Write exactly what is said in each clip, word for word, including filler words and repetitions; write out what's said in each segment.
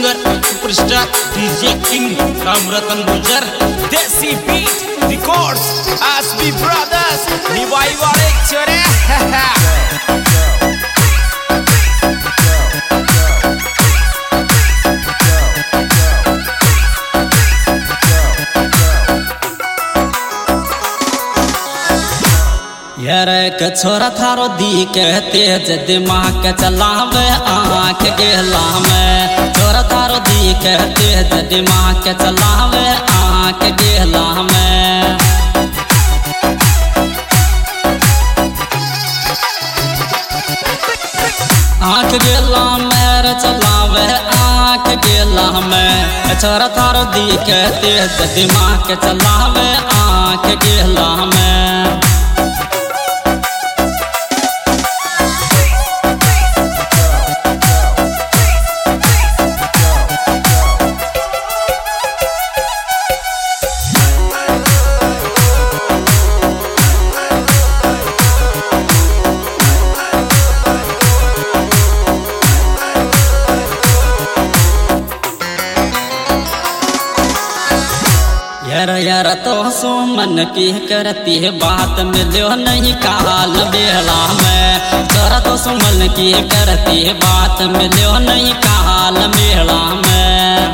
Singer superstar DJ king Ramratan Gujar desi beat records SB brothers निभाई वाले चरे यार छोरा थारो दी के तेज दिमाग चलावे आँख गेला में छोरा थारो दी के तेज दिमाग चलावे आँख गेला में आँख गेला में चलावे आँख गेला में छोरा थारो दी के तेज दिमाग चलावे आँख गेला में यार यार तो सुमन की करती है बात मिलो नहीं काल बेला में छोरा तो सुमन की करती है बात मिलो नहीं काल बेला में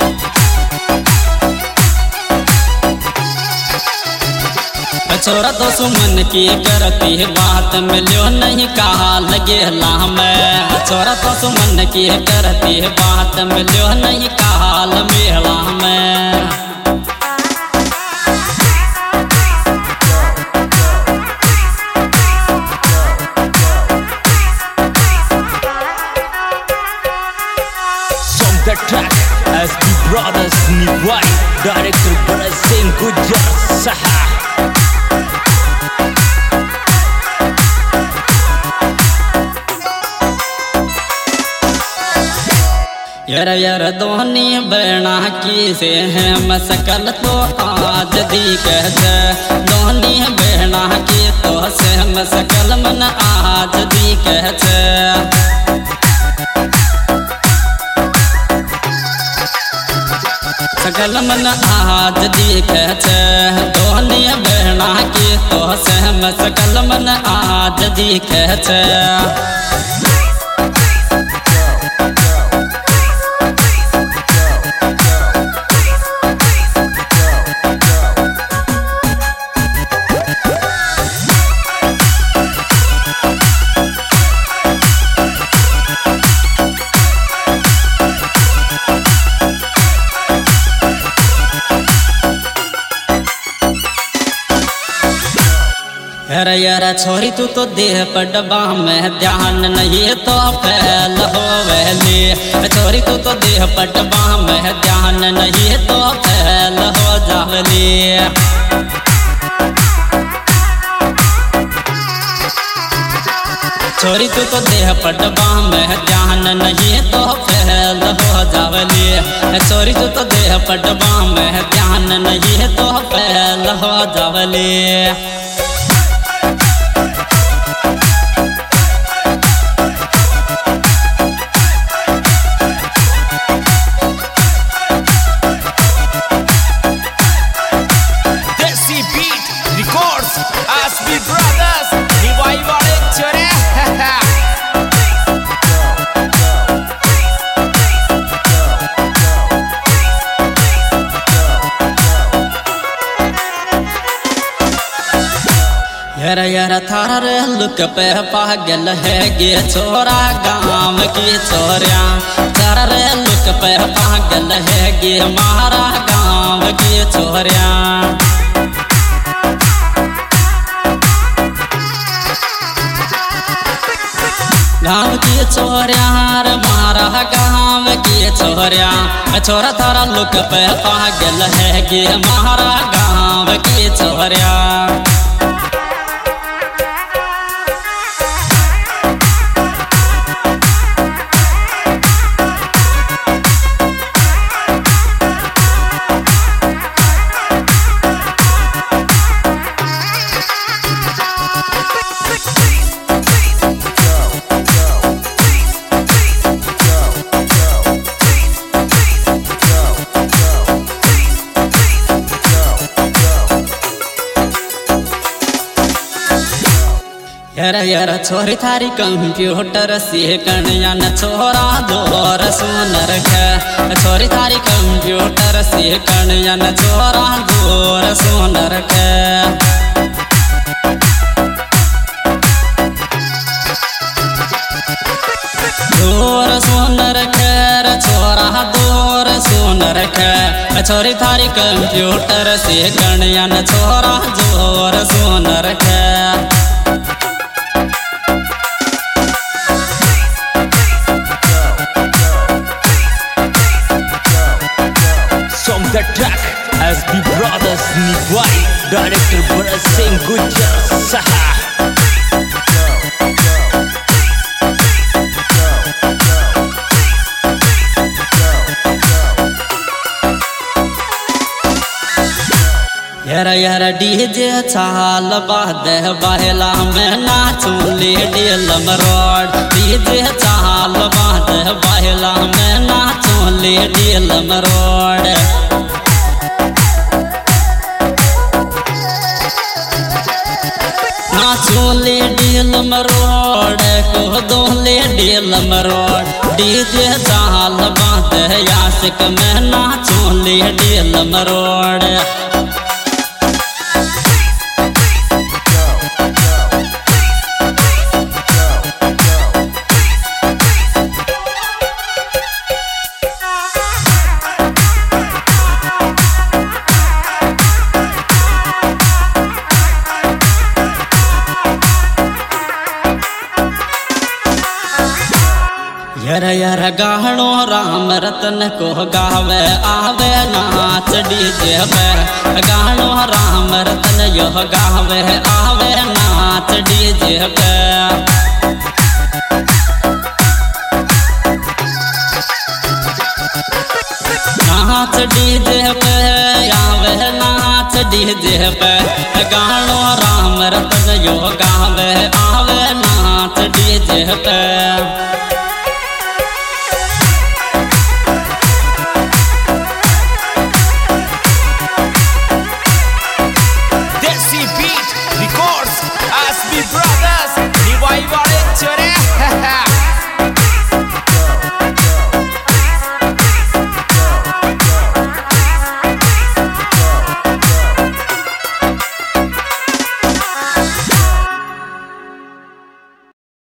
छोरा तो सुमन की करती है बात मिलो नहीं काल गेला में छोरा तो सुमन की करती है बात मिलो नहीं काल बेला में the track S B Brothers Niwai Director Bharat Singh Gujar Saha यार यार दोनी बना की से है मसकल तो आज दी कहते दोनी बना की तो से मसकल मन आज दी कहते सकल मन आज दिखत दोनी बहना की तो सहम सकल मन आज दिखत यार यार छोरी तू तो देह पर डब्बा में ध्यान नहीं तो फैल हो वैली छोरी तू तो देह पर डब्बा में ध्यान नहीं तो फैल हो जावली छोरी तू तो देह पर डब्बा में ध्यान नहीं तो फैल हो जावली छोरी तू तो देह पर डब्बा में ध्यान नहीं तो फैल हो जावली S B Brothers निभाई वाले चरे यार यार थारा रे लुक पे पागल है गे छोरा गाँव की छोरिया थारा रे लुक पे पागल है गे मारा गाँव की छोरिया गाँव की छोरिया मारा गाँव की छोरिया छोरा थारा लुक पे पागल है गे मारा गाँव की छोरिया यार यार छोरी थारी कंप्यूटर सीखन या न छोरा जोर सुनर है। छोरी थारी कंप्यूटर सीखन या न छोरा जोर सुनर है। दूर सुनर खैर छोरा दूर सुनर खैर। छोरी थारी कंप्यूटर सीखन या न छोरा जोर सुनर खैर। Song the track as the brothers Niwai, director Bharat Singh Gujjar Saha. यार यार डीजे चाल बाद बहला में नाचूं ले डेलम रोड। डीजे चाल बाद बहला में नाचूं ले डेलम रोड। नाचूं ले डेलम रोड को दो ले डेलम रोड। डीजे चाल बाद यासिक में नाचूं ले डेलम रोड। यार यार गाहणो राम रतन को गावे आवे नाच डीजे पे। गाहणो राम रतन यो गावे आवे नाच डीजे पे। नाच डीजे पे आवे नाच डीजे पे। गाहणो राम रतन यो गावे आवे नाच डीजे पे।